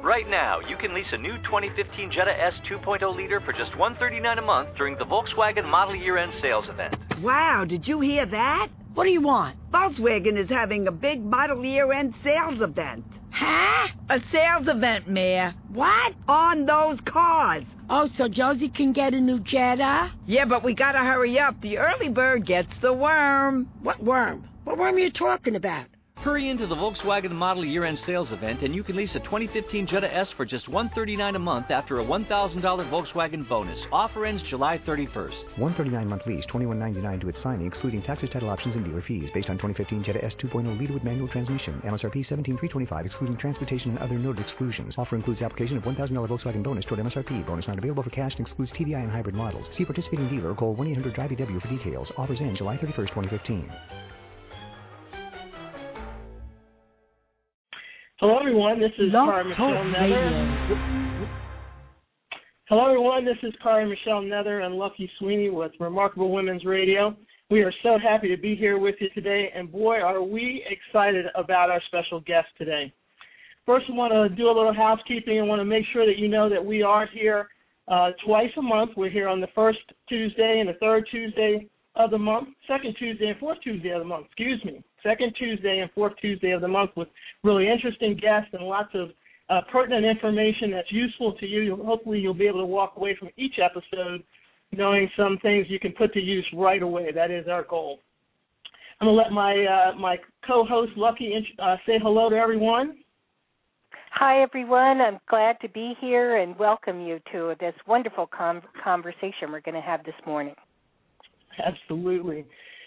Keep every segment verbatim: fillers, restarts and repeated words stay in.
Right now, you can lease a new twenty fifteen Jetta S two point oh liter for just one hundred thirty-nine dollars a month during the Volkswagen Model Year-End Sales Event. Wow, did you hear that? What do you want? Volkswagen is having a big model year-end sales event. Huh? A sales event, Mayor. What? On those cars. Oh, so Josie can get a new Jetta? Yeah, but we gotta hurry up. The early bird gets the worm. What worm? What worm are you talking about? Hurry into the Volkswagen Model Year-End Sales Event, and you can lease a twenty fifteen Jetta S for just one hundred thirty-nine dollars a month after a one thousand dollars Volkswagen bonus. Offer ends July thirty-first. one hundred thirty-nine month lease, twenty-one ninety-nine to its signing, excluding taxes, title options, and dealer fees. Based on twenty fifteen Jetta S two point oh liter with manual transmission. M S R P seventeen thousand three hundred twenty-five, excluding transportation and other noted exclusions. Offer includes application of one thousand dollars Volkswagen bonus toward M S R P. Bonus not available for cash and excludes T D I and hybrid models. See participating dealer or call one eight hundred drive E W for details. Offers end July thirty-first, twenty fifteen. Hello, everyone. This is Cara Michelle Nether. Hello, everyone. This is Cara Michelle Nether and Lucky Sweeney with Remarkable Women's Radio. We are so happy to be here with you today, and boy, are we excited about our special guest today. First, I want to do a little housekeeping and want to make sure that you know that we are here uh, twice a month. We're here on the first Tuesday and the third Tuesday of the month, second Tuesday and fourth Tuesday of the month, excuse me, second Tuesday and fourth Tuesday of the month with really interesting guests and lots of uh, pertinent information that's useful to you. Hopefully you'll be able to walk away from each episode knowing some things you can put to use right away. That is our goal. I'm going to let my uh, my co-host, Lucky, uh, say hello to everyone. Hi, everyone. I'm glad to be here and welcome you to this wonderful com- conversation we're going to have this morning. Absolutely.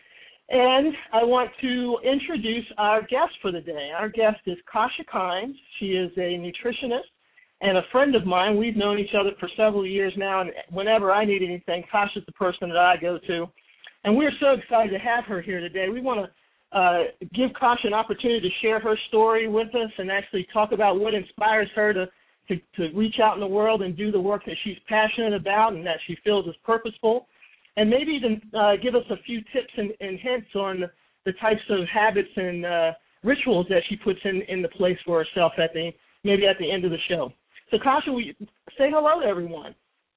And I want to introduce our guest for the day. Our guest is Kasha Kynes. She is a nutritionist and a friend of mine. We've known each other for several years now, and whenever I need anything, Kasha's the person that I go to. And we're so excited to have her here today. We want to uh, give Kasha an opportunity to share her story with us and actually talk about what inspires her to, to, to reach out in the world and do the work that she's passionate about and that she feels is purposeful. And maybe even uh, give us a few tips and, and hints on the, the types of habits and uh, rituals that she puts in, in the place for herself at the maybe at the end of the show. So, Kasha, will you say hello to everyone?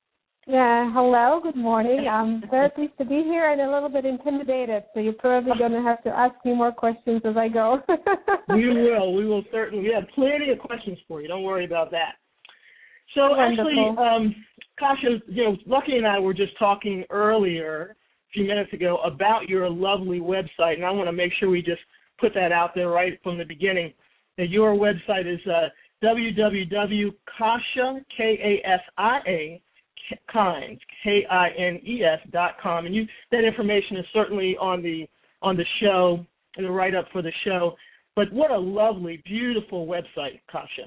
Yeah, hello, good morning. I'm very pleased to be here and a little bit intimidated, so you're probably going to have to ask me more questions as I go. We will. We will certainly. We have plenty of questions for you. Don't worry about that. So, Wonderful. actually, um, Kasha, you know, Lucky and I were just talking earlier, a few minutes ago, about your lovely website, and I want to make sure we just put that out there right from the beginning. That your website is uh, w w w dot kasha, K A S I A, Kynes, K I N E S dot com, and you that information is certainly on the on the show, and the write-up for the show. But what a lovely, beautiful website, Kasha.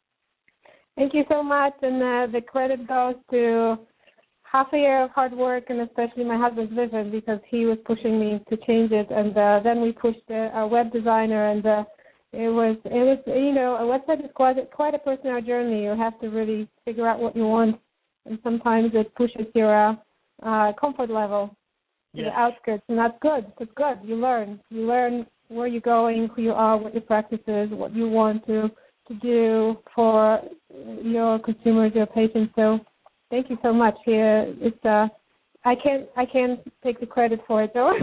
Thank you so much, and uh, the credit goes to half a year of hard work, and especially my husband's vision, because he was pushing me to change it, and uh, then we pushed uh, a web designer, and uh, it was, it was, you know, a website is quite a, quite a personal journey. You have to really figure out what you want, and sometimes it pushes your uh, uh, comfort level to Yes. the outskirts, and that's good. That's good. You learn. You learn where you're going, who you are, what your practice is, what you want to to do for your consumers, your patients. So thank you so much. Here, it's uh, I can't I can't take the credit for it though.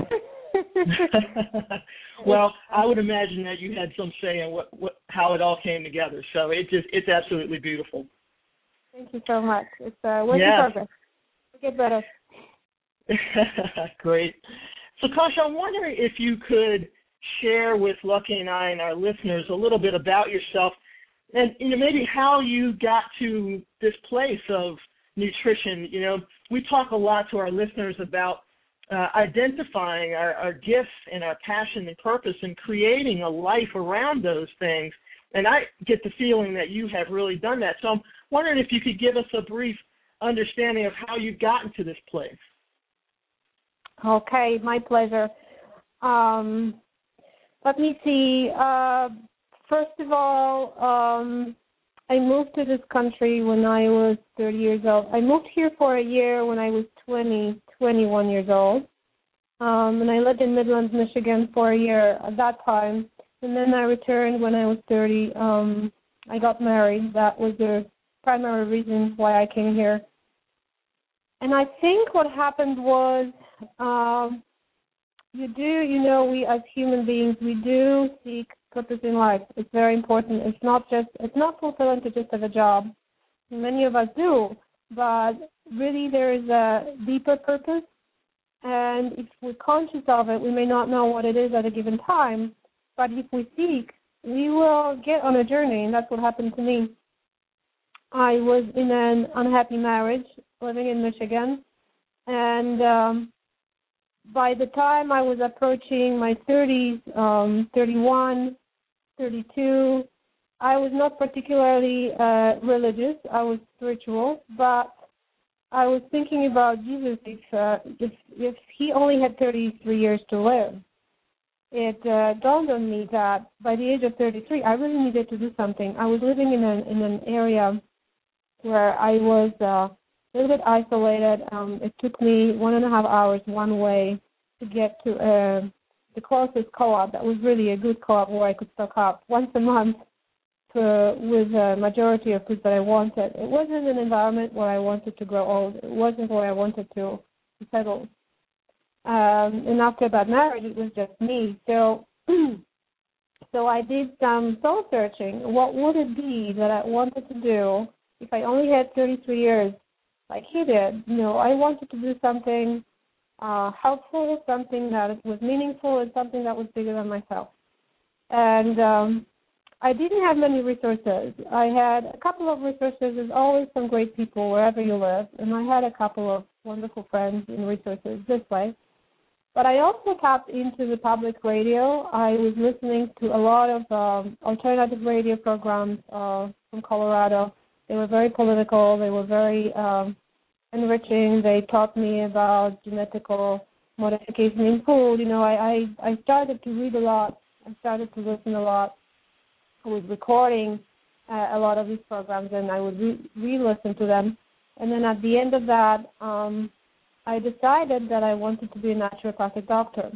Well, I would imagine that you had some say in what, what how it all came together. So it just it's absolutely beautiful. Thank you so much. It's a work yes. in progress. We'll get better. Great. So, Kasha, I'm wondering if you could share with Lucky and I and our listeners a little bit about yourself. And, you know, maybe how you got to this place of nutrition. You know, we talk a lot to our listeners about uh, identifying our, our gifts and our passion and purpose and creating a life around those things. And I get the feeling that you have really done that. So I'm wondering if you could give us a brief understanding of how you've gotten to this place. Okay, my pleasure. Um, let me see. Uh, First of all, um, I moved to this country when I was thirty years old. I moved here for a year when I was twenty, twenty-one years old. Um, and I lived in Midland, Michigan for a year at that time. And then I returned when I was thirty. Um, I got married. That was the primary reason why I came here. And I think what happened was, um, you do, you know, we as human beings, we do seek purpose in life. It's very important. It's not just, it's not fulfilling to just have a job. Many of us do, but really there is a deeper purpose. And if we're conscious of it, we may not know what it is at a given time, but if we seek, we will get on a journey, and that's what happened to me. I was in an unhappy marriage, living in Michigan, and um, by the time I was approaching my thirties, um, thirty-one, thirty-two, I was not particularly uh, religious. I was spiritual, but I was thinking about Jesus. If uh, if, if he only had thirty-three years to live, it uh, dawned on me that by the age of thirty-three, I really needed to do something. I was living in an in an area where I was uh, a little bit isolated. Um, it took me one and a half hours one way to get to uh, the closest co-op. That was really a good co-op where I could stock up once a month to, with a majority of food that I wanted. It wasn't an environment where I wanted to grow old. It wasn't where I wanted to settle. Um, and after that marriage, it was just me. So, so I did some soul searching. What would it be that I wanted to do if I only had thirty-three years, like he did? You know, I wanted to do something uh, helpful, something that was meaningful, and something that was bigger than myself. And um, I didn't have many resources. I had a couple of resources. There's always some great people wherever you live, and I had a couple of wonderful friends and resources this way. But I also tapped into the public radio. I was listening to a lot of um, alternative radio programs uh, from Colorado. They were very political. They were very um, enriching. They taught me about genetical modification in food. You know, I, I, I started to read a lot. I started to listen a lot. I was recording uh, a lot of these programs, and I would re- re-listen to them. And then at the end of that, um, I decided that I wanted to be a naturopathic doctor.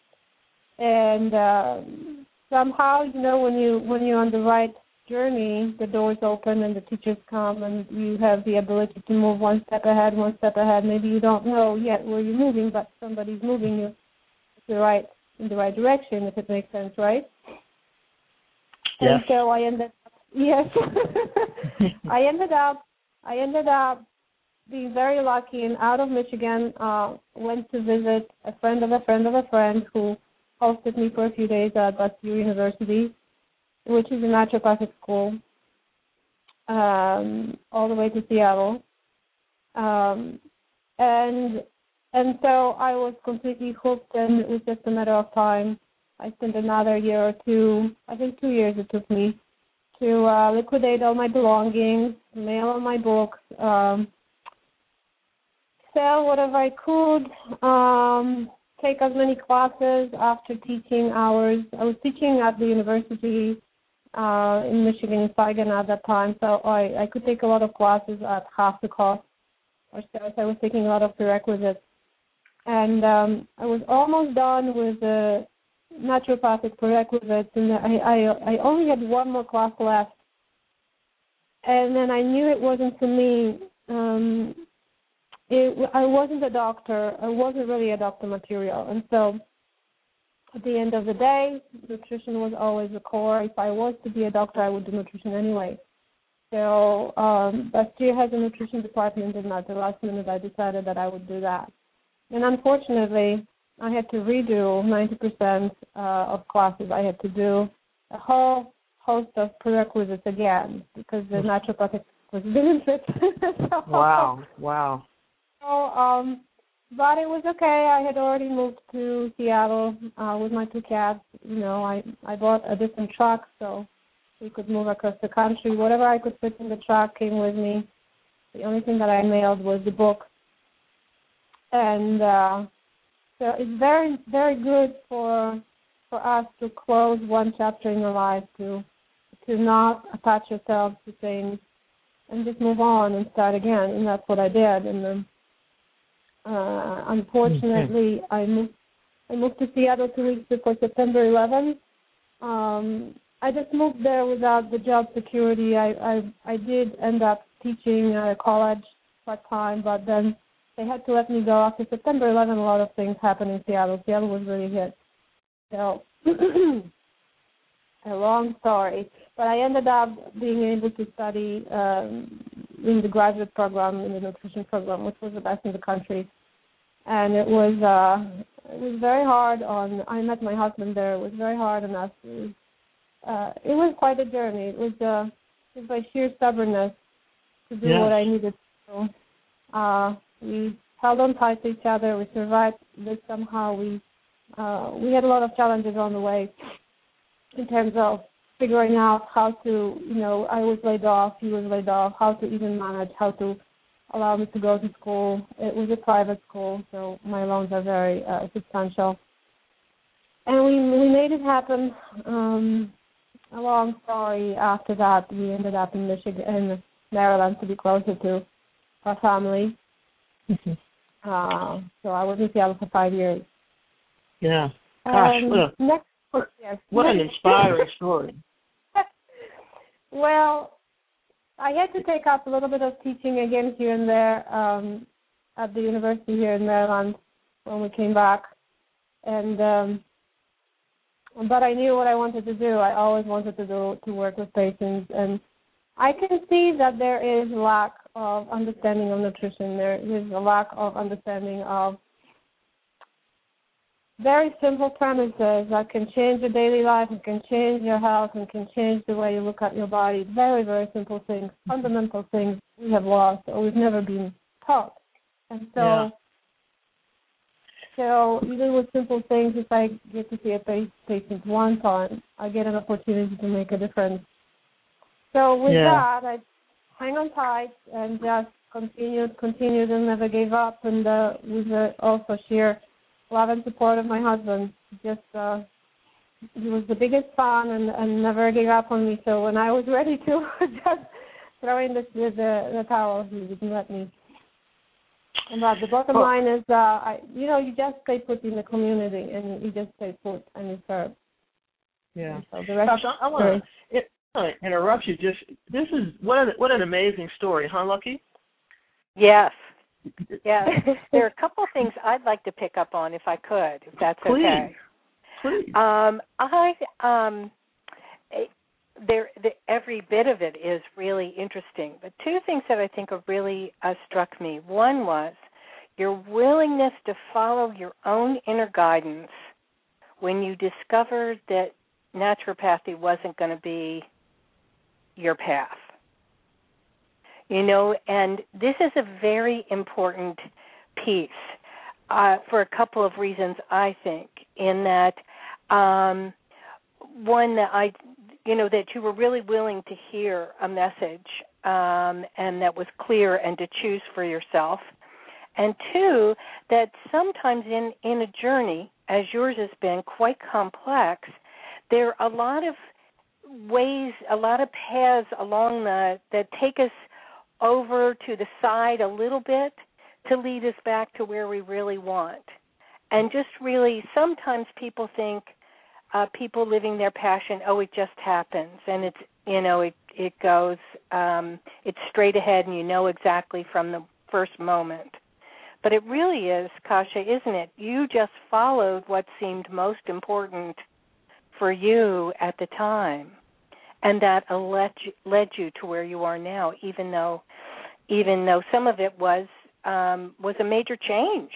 And uh, somehow, you know, when you when you're on the right journey, the doors open and the teachers come, and you have the ability to move one step ahead, one step ahead. Maybe you don't know yet where you're moving, but somebody's moving you to the right in the right direction, if it makes sense, right? Yes. And so I ended up, yes, I ended up, I ended up being very lucky, and out of Michigan, uh, went to visit a friend of a friend of a friend who hosted me for a few days at Bastyr University, which is a naturopathic school, um, all the way to Seattle. Um, and and so I was completely hooked, and it was just a matter of time. I spent another year or two, I think two years it took me, to uh, liquidate all my belongings, mail all my books, um, sell whatever I could, um, take as many classes after teaching hours. I was teaching at the university uh, in Michigan, in Saginaw at that time, so I, I could take a lot of classes at half the cost or so. So I was taking a lot of prerequisites. And um, I was almost done with the naturopathic prerequisites, and I, I, I only had one more class left. And then I knew it wasn't for me. Um, it, I wasn't a doctor. I wasn't really a doctor material. And so at the end of the day, nutrition was always the core. If I was to be a doctor, I would do nutrition anyway. So um, Bastyr has a nutrition department, and at the last minute I decided that I would do that. And unfortunately, I had to redo ninety percent uh, of classes. I had to do a whole host of prerequisites again because the naturopathic was didn't fit. so, Wow, wow. So, um, but it was okay. I had already moved to Seattle uh, with my two cats. You know, I, I bought a different truck so we could move across the country. Whatever I could fit in the truck came with me. The only thing that I mailed was the book. And uh, so it's very, very good for for us to close one chapter in our life, to to not attach yourself to things and just move on and start again. And that's what I did. And then, uh, unfortunately, okay. I moved I moved to Seattle two weeks before September eleventh. Um, I just moved there without the job security. I I, I did end up teaching uh, college part time, but then they had to let me go after September eleventh. A lot of things happened in Seattle. Seattle was really hit. So a long story, but I ended up being able to study um, in the graduate program, in the nutrition program, which was the best in the country. And it was uh, it was very hard on. I met my husband there. It was very hard on us. It was, uh, it was quite a journey. It was uh, it was by sheer stubbornness to do yes. what I needed to do. Uh, we held on tight to each other. We survived this somehow. We uh, we had a lot of challenges on the way in terms of figuring out how to, you know, I was laid off, he was laid off, how to even manage, how to allow me to go to school. It was a private school, so my loans are very uh, substantial. And we we made it happen. Um, a long story after that, we ended up in Michigan, in Maryland, to be closer to our family. Mm-hmm. Uh, so I was in Seattle for five years. Yeah. Gosh, um, what, a, next, yes. what an inspiring story. Well, I had to take up a little bit of teaching again here and there um, at the university here in Maryland when we came back, and um, but I knew what I wanted to do. I always wanted to do to work with patients, and I can see that there is lack of understanding of nutrition. There is a lack of understanding of very simple premises that can change your daily life and can change your health and can change the way you look at your body. Very, very simple things, fundamental things we have lost or we've never been taught. And so, yeah. so even with simple things, if I get to see a patient one time, I get an opportunity to make a difference. So with yeah. that, I hang on tight and just continued, continued and never gave up. And uh, with uh, also sheer love and support of my husband. Just uh, he was the biggest fan and, and never gave up on me. So when I was ready to just throw in the, the, the towel, he didn't let me. And but the bottom oh. line is, uh, I, you know, you just stay put in the community and you just stay put and you serve. Yeah. So the rest Gosh, I, I want to interrupt you. Just this is what an, what an amazing story, huh, Lucky? Yes. Yeah, there are a couple of things I'd like to pick up on, if I could, if that's Please. okay. Please. Um, I um, there the, every bit of it is really interesting. But two things that I think have really uh, struck me. One was your willingness to follow your own inner guidance when you discovered that naturopathy wasn't going to be your path. You know, and this is a very important piece uh, for a couple of reasons, I think, in that, um, one, that I, you know, that you were really willing to hear a message um, and that was clear and to choose for yourself. And two, that sometimes in, in a journey, as yours has been, quite complex, there are a lot of ways, a lot of paths along the that take us over to the side a little bit to lead us back to where we really want. And just really, sometimes people think uh, people living their passion, oh, it just happens. And it's, you know, it, it goes, um, it's straight ahead and you know exactly from the first moment. But it really is, Kasia, isn't it? You just followed what seemed most important for you at the time. And that led you, led you to where you are now, even though, even though some of it was um, was a major change.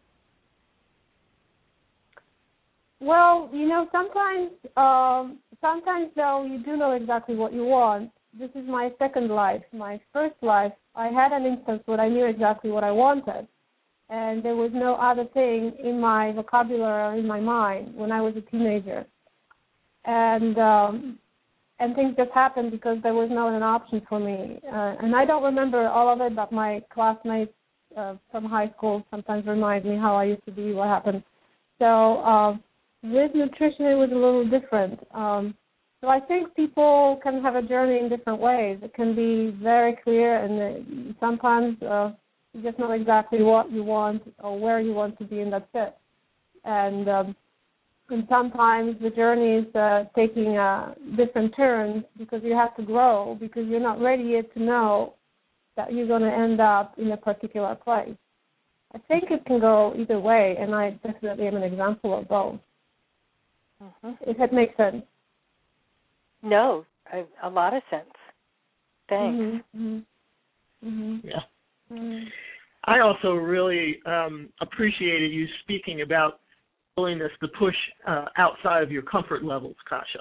Well, you know, sometimes, um, sometimes though, you do know exactly what you want. This is my second life. My first life, I had an instance where I knew exactly what I wanted, and there was no other thing in my vocabulary or in my mind when I was a teenager. And um, And things just happened because there was no an option for me. Uh, and I don't remember all of it, but my classmates uh, from high school sometimes remind me how I used to be, what happened. So uh, with nutrition, it was a little different. Um, so I think people can have a journey in different ways. It can be very clear, and uh, sometimes uh, you just know exactly what you want or where you want to be, and that's it. And um, and sometimes the journey is uh, taking uh, different turns because you have to grow, because you're not ready yet to know that you're going to end up in a particular place. I think it can go either way, and I definitely am an example of both. Mm-hmm. If that makes sense. No, I, a lot of sense. Thanks. Mm-hmm. Mm-hmm. Yeah. Mm-hmm. I also really um, appreciated you speaking about willingness to push uh, outside of your comfort levels, Kasha.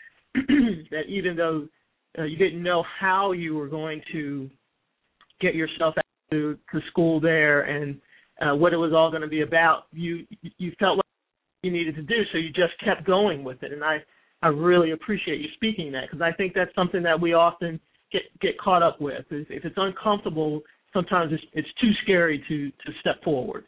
That even though uh, you didn't know how you were going to get yourself out to, to school there and uh, what it was all going to be about, you you felt like you needed to do, so you just kept going with it. And I, I really appreciate you speaking that, because I think that's something that we often get, get caught up with. If it's uncomfortable, sometimes it's, it's too scary to, to step forward.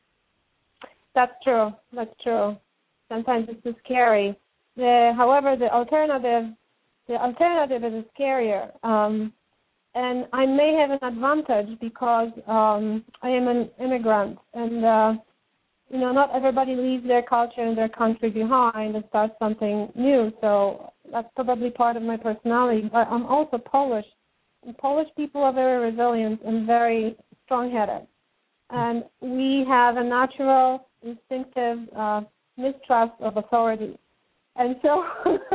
That's true. That's true. Sometimes it's too scary. The, however, the alternative, the alternative is scarier. Um, and I may have an advantage because um, I am an immigrant, and uh, you know, not everybody leaves their culture and their country behind and starts something new. So that's probably part of my personality. But I'm also Polish. And Polish people are very resilient and very strong-headed, and we have a natural, instinctive uh, mistrust of authority. And so,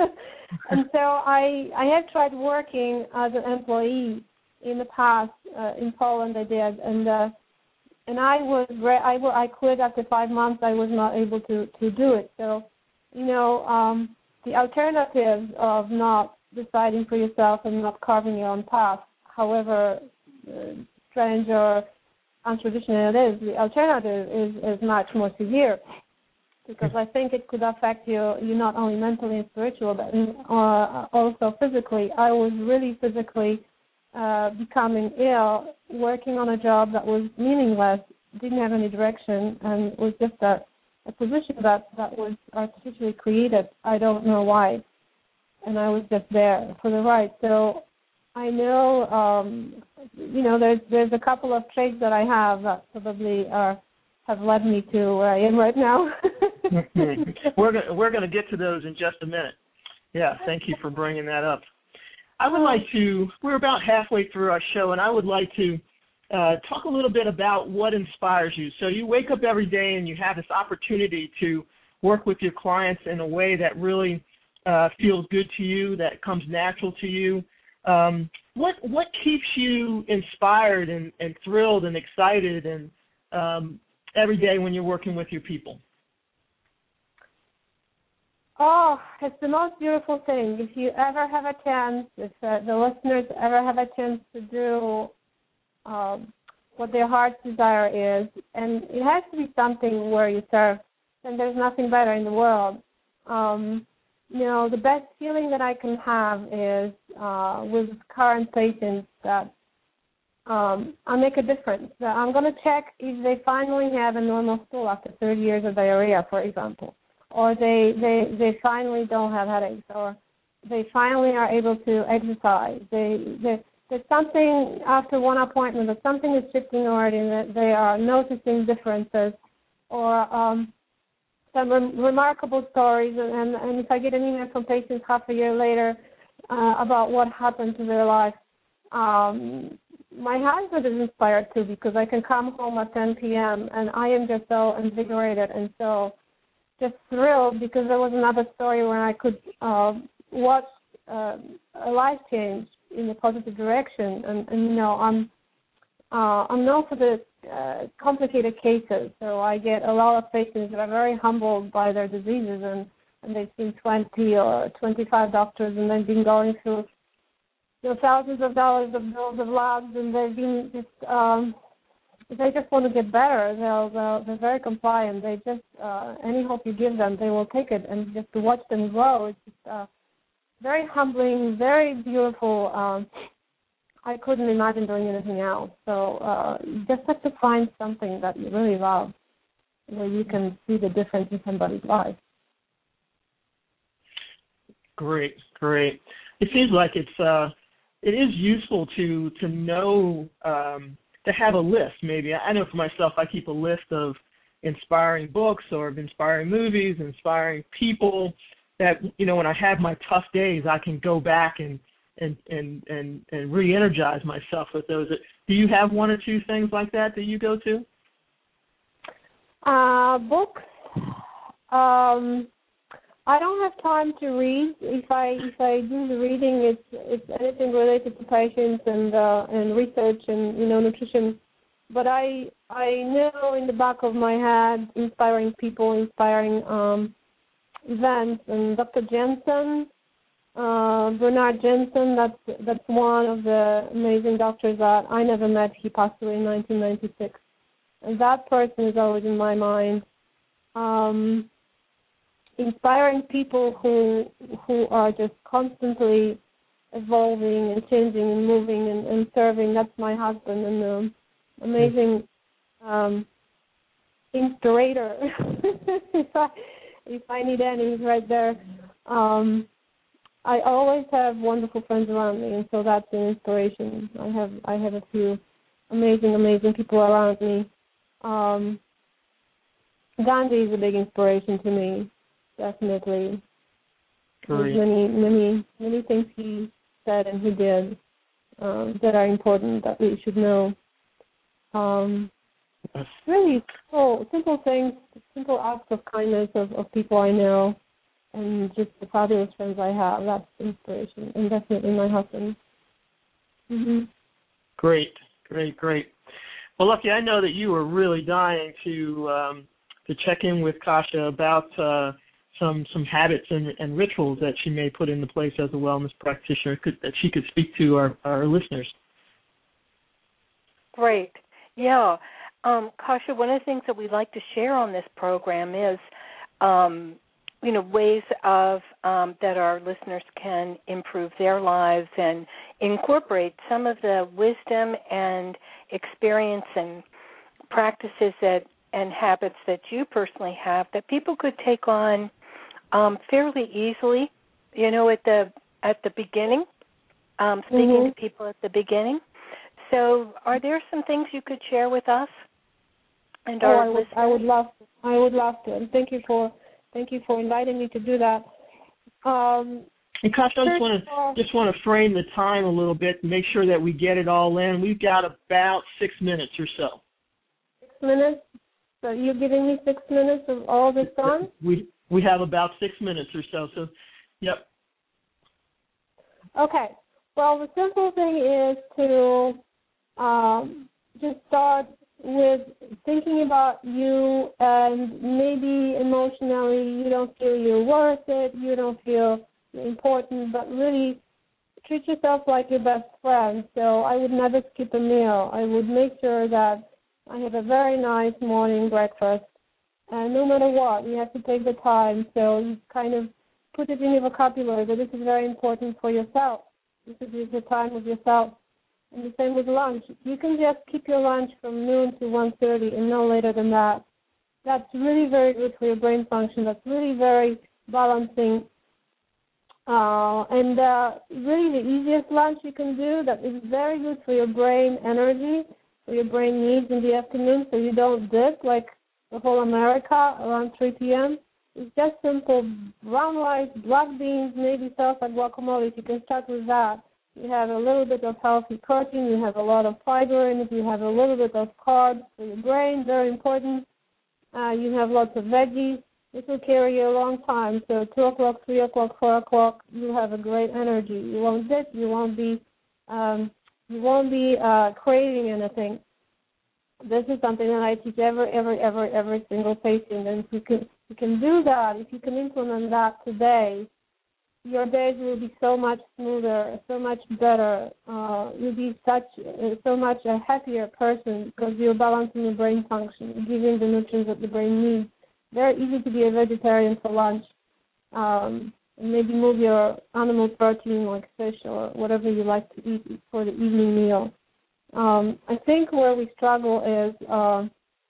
and so I I have tried working as an employee in the past uh, in Poland. I did, and uh, and I was re- I I quit after five months. I was not able to, to do it. So, you know, um, the alternative of not deciding for yourself and not carving your own path, however uh, strange or untraditional it is, the alternative is, is much more severe, because I think it could affect you, you not only mentally and spiritually, but uh, also physically. I was really physically uh, becoming ill, working on a job that was meaningless, didn't have any direction, and was just a, a position that, that was artificially created. I don't know why. And I was just there for the ride. So I know, um, you know, there's there's a couple of traits that I have that probably are, have led me to where I am right now. we're gonna, we're going to get to those in just a minute. Yeah, thank you for bringing that up. I would like to, we're about halfway through our show, and I would like to uh, talk a little bit about what inspires you. So you wake up every day and you have this opportunity to work with your clients in a way that really uh, feels good to you, that comes natural to you. Um, what what keeps you inspired and, and thrilled and excited and um, every day when you're working with your people? Oh, it's the most beautiful thing. If you ever have a chance, if uh, the listeners ever have a chance to do um, what their heart's desire is, and it has to be something where you serve, and there's nothing better in the world. Um, you know, the best feeling that I can have is uh, with current patients that um, I make a difference. That I'm going to check if they finally have a normal stool after thirty years of diarrhea, for example. Or they, they, they finally don't have headaches, or they finally are able to exercise. They, they, there's something after one appointment, that something is shifting already, and that they are noticing differences, or um, some re- remarkable stories. And, and, and if I get an email from patients half a year later uh, about what happened to their life, um, my husband is inspired too, because I can come home at ten p.m. and I am just so invigorated and so just thrilled, because there was another story where I could uh, watch uh, a life change in a positive direction. And, and you know, I'm uh, I'm known for the uh, complicated cases, so I get a lot of patients that are very humbled by their diseases, and, and they've seen twenty or twenty-five doctors, and they've been going through you know, thousands of dollars of bills of labs, and they've been just um, they just want to get better. They'll, they'll, they're very compliant. They just, uh, any hope you give them, they will take it. And just to watch them grow, it's just uh, very humbling, very beautiful. Um, I couldn't imagine doing anything else. So uh, you just have to find something that you really love, where you can see the difference in somebody's life. Great, great. It seems like it's uh, it is useful to to know. Um, to have a list, maybe. I know for myself, I keep a list of inspiring books or inspiring movies, inspiring people that, you know, when I have my tough days, I can go back and and and and, and re-energize myself with those. Do you have one or two things like that that you go to? Uh, books. Um, I don't have time to read. If I if I do the reading, it's it's anything related to patients and uh, and research and, you know, nutrition. But I I know in the back of my head inspiring people, inspiring um, events, and Doctor Jensen, uh, Bernard Jensen. That's that's one of the amazing doctors that I never met. He passed away in nineteen ninety-six, and that person is always in my mind. Um, inspiring people who who are just constantly evolving and changing and moving and, and serving. That's my husband, and um, amazing um, inspirator. if I if I need any, he's right there. Um, I always have wonderful friends around me, and so that's an inspiration. I have I have a few amazing, amazing people around me. Um, Gandhi is a big inspiration to me, definitely. There's many, many, many things he said and he did um, that are important that we should know. Um, really simple, simple things, simple acts of kindness of, of people I know, and just the fabulous friends I have. That's inspiration, and definitely my husband. Mm-hmm. Great, great, great. Well, Lucky, I know that you were really dying to um, to check in with Kasha about uh, some some habits and, and rituals that she may put into place as a wellness practitioner could, that she could speak to our, our listeners. Great. Yeah. Um, Kasha, one of the things that we like to share on this program is, um, you know, ways of um, that our listeners can improve their lives and incorporate some of the wisdom and experience and practices that and habits that you personally have that people could take on um, fairly easily, you know, at the at the beginning, um, speaking mm-hmm. to people at the beginning. So are there some things you could share with us and oh, our I would, listeners? I would love to. I would love to. And thank you for thank you for inviting me to do that. Um, and Kasha, I just want to just want to frame the time a little bit and make sure that we get it all in. We've got about six minutes or so. Six minutes? So you're giving me six minutes of all this time? We we have about six minutes or so. So, yep. Okay. Well, the simple thing is to um, just start with thinking about you, and maybe emotionally you don't feel you're worth it, you don't feel important, but really treat yourself like your best friend. So I would never skip a meal. I would make sure that I have a very nice morning breakfast, and no matter what, you have to take the time. So you kind of put it in your vocabulary that this is very important for yourself. This is the time of yourself. And the same with lunch. You can just keep your lunch from noon to one thirty and no later than that. That's really very good for your brain function. That's really very balancing. Uh, and uh, really the easiest lunch you can do that is very good for your brain energy, for your brain needs in the afternoon, so you don't dip like the whole America around three p.m. It's just simple brown rice, black beans, maybe salsa guacamole. If you can start with that. You have a little bit of healthy protein. You have a lot of fiber in it. You have a little bit of carbs for your brain, very important. Uh, you have lots of veggies. This will carry you a long time. So two o'clock, three o'clock, four o'clock, you have a great energy. You won't dip. You won't be, um, you won't be uh, craving anything. This is something that I teach every, every, every, every single patient. And if you can, you can do that, if you can implement that today, your days will be so much smoother, so much better. Uh, you'll be such, uh, so much a happier person because you're balancing your brain function, giving the nutrients that the brain needs. Very easy to be a vegetarian for lunch. Um, and maybe move your animal protein like fish or whatever you like to eat for the evening meal. Um, I think where we struggle is uh,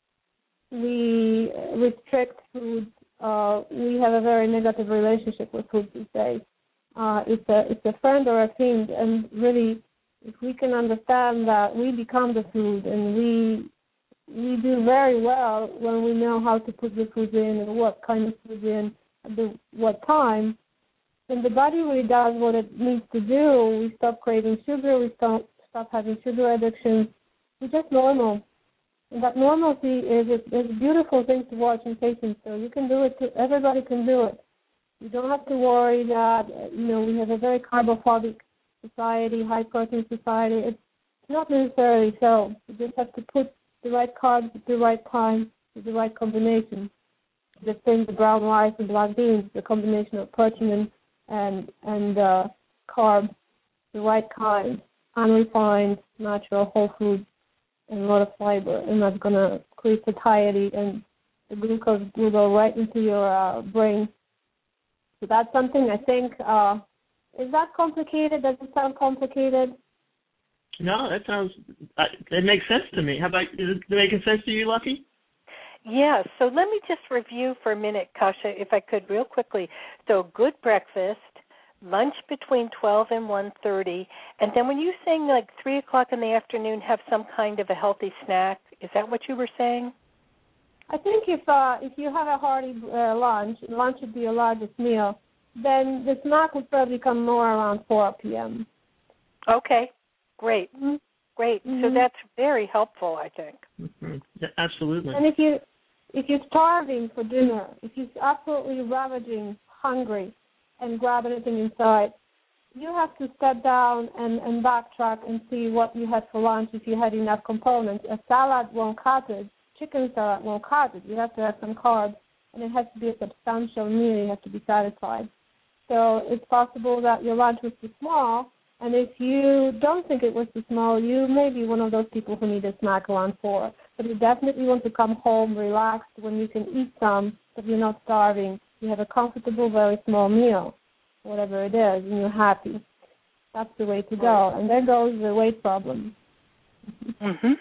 we restrict food. Uh, we have a very negative relationship with food these days. Uh, it's a it's a friend or a thing, and really, if we can understand that we become the food, and we we do very well when we know how to put the food in and what kind of food in at the, what time. Then the body really does what it needs to do. We stop craving sugar. We stop, stop having sugar addictions. We're just normal. And that normalcy is a, is a beautiful thing to watch in patients. So you can do it. Too. Everybody can do it. You don't have to worry that, you know, we have a very carbophobic society, high-protein society. It's not necessarily so. You just have to put the right carbs at the right time with the right combination. Just think the brown rice and black beans, the combination of protein and and, and uh, carbs, the right kind, unrefined, natural, whole foods, and a lot of fiber, and that's going to create satiety, and the glucose will go right into your uh, brain. So that's something I think, uh, is that complicated? Does it sound complicated? No, that sounds, uh, it makes sense to me. How about, is it making sense to you, Lucky? Yeah, so let me just review for a minute, Kasha, if I could, real quickly. So good breakfast, lunch between twelve and one thirty, and then when you saying like three o'clock in the afternoon, have some kind of a healthy snack. Is that what you were saying? I think if uh, if you have a hearty uh, lunch, lunch would be your largest meal, then the snack would probably come more around four p.m. Okay, great, mm-hmm. great. Mm-hmm. So that's very helpful, I think. Mm-hmm. Yeah, absolutely. And if you if you're starving for dinner, if you're absolutely ravaging, hungry, and grab anything inside, you have to step down and, and backtrack and see what you had for lunch if you had enough components. A salad won't cut it. Chicken salad won't cut it. You have to have some carbs, and it has to be a substantial meal. You have to be satisfied. So it's possible that your lunch was too small, and if you don't think it was too small, you may be one of those people who need a snack around four. But you definitely want to come home relaxed when you can eat some, but you're not starving. You have a comfortable, very small meal, whatever it is, and you're happy. That's the way to go. And there goes the weight problem. Mhm.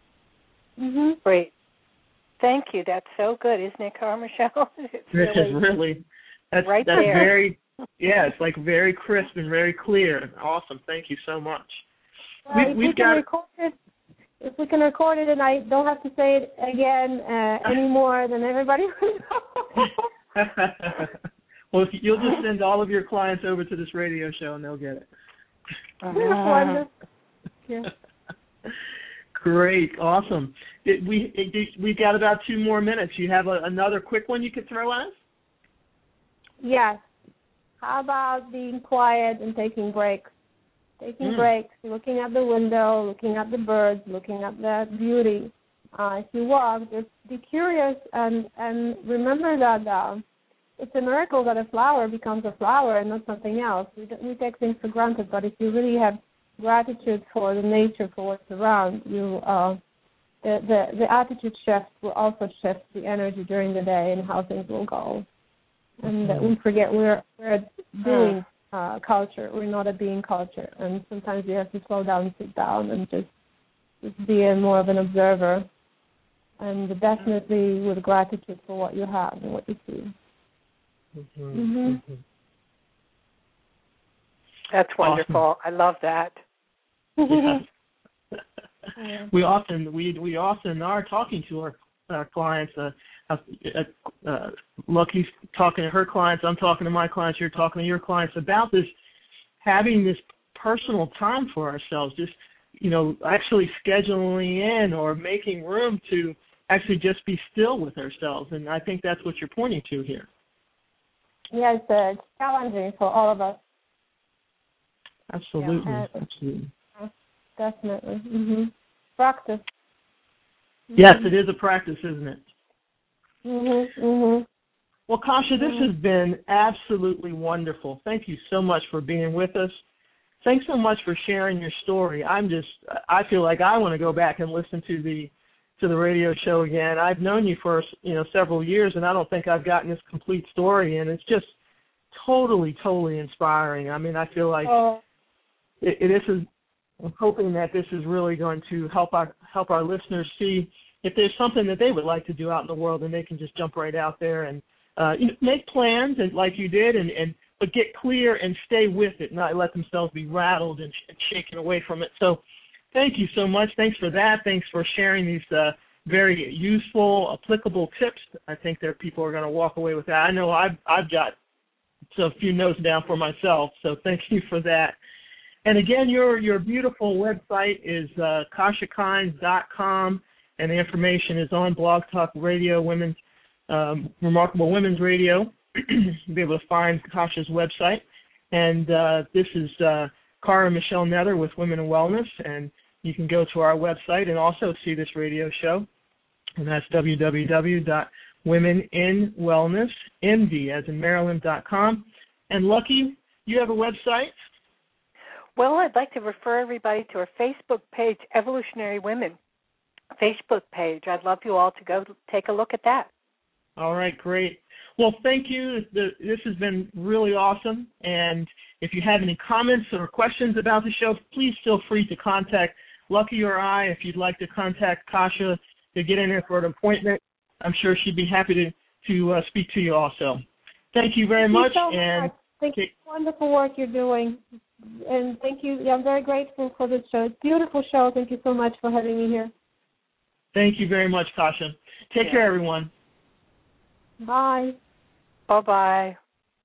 Mhm. Great. Thank you. That's so good, isn't it, Carmichelle? It's This really, is really, that's, right that's there. very, yeah, it's like very crisp and very clear. Awesome. Thank you so much. Well, we, if we've we can got, record it, if we can record it and I don't have to say it again uh, anymore, then everybody will know. Well, if you'll just send all of your clients over to this radio show and they'll get it. Uh-huh. Yeah. Great, awesome. It, we it, we've got about two more minutes. You have a, another quick one you could throw at us? Yes. How about being quiet and taking breaks? Taking Mm. breaks, looking at the window, looking at the birds, looking at the beauty. Uh, if you walk, just be curious and, and remember that uh, it's a miracle that a flower becomes a flower and not something else. We, we take things for granted, but if you really have gratitude for the nature, for what's around you, uh, the, the, the attitude shift will also shift the energy during the day and how things will go. And uh, we forget we're, we're a doing uh, culture. We're not a being culture. And sometimes you have to slow down and sit down and just, just be a, more of an observer. And definitely with gratitude for what you have and what you see. Mm-hmm. Mm-hmm. Mm-hmm. That's wonderful. Awesome. I love that. Yeah. we often we we often are talking to our, our clients. Uh, uh, uh, Lucky's talking to her clients. I'm talking to my clients. You're talking to your clients about this, having this personal time for ourselves. Just you know, actually scheduling in or making room to actually just be still with ourselves. And I think that's what you're pointing to here. Yes, uh, it's challenging for all of us. Absolutely, Yeah. absolutely. Definitely. Mm-hmm. Practice. Mm-hmm. Yes, it is a practice, isn't it? Mm-hmm. Mm-hmm. Well, Kasha, this Mm-hmm. has been absolutely wonderful. Thank you so much for being with us. Thanks so much for sharing your story. I'm just, I feel like I want to go back and listen to the to the radio show again. I've known you for, you know, several years, and I don't think I've gotten this complete story, and it's just totally, totally inspiring. I mean, I feel like Oh. it, it, this is, I'm hoping that this is really going to help our help our listeners see if there's something that they would like to do out in the world, and they can just jump right out there and uh, you know, make plans, and like you did, and, and but get clear and stay with it, not let themselves be rattled and, sh- and shaken away from it. So thank you so much. Thanks for that. Thanks for sharing these uh, very useful, applicable tips. I think there people are going to walk away with that. I know I've I've got a few notes down for myself, so thank you for that. And again, your your beautiful website is uh, Kasha Kynes dot com, and the information is on Blog Talk Radio, Women's um, Remarkable Women's Radio. You'll be able to find Kasha's website. And uh, this is uh, Cara Michelle Nether with Women in Wellness, and you can go to our website and also see this radio show, and that's w w w dot women in wellness m d as in Maryland dot com. And Lucky, you have a website? Well, I'd like to refer everybody to our Facebook page, Evolutionary Women Facebook page. I'd love you all to go take a look at that. All right, great. Well, thank you. This has been really awesome. And if you have any comments or questions about the show, please feel free to contact Lucky or I. If you'd like to contact Kasha to get in there for an appointment, I'm sure she'd be happy to, to uh, speak to you also. Thank you very thank much. You so and much. Thank you for the wonderful work you're doing. And thank you. I'm very grateful for this show. It's a beautiful show. Thank you so much for having me here. Thank you very much, Kasha. Take yeah. care, everyone. Bye. Bye-bye.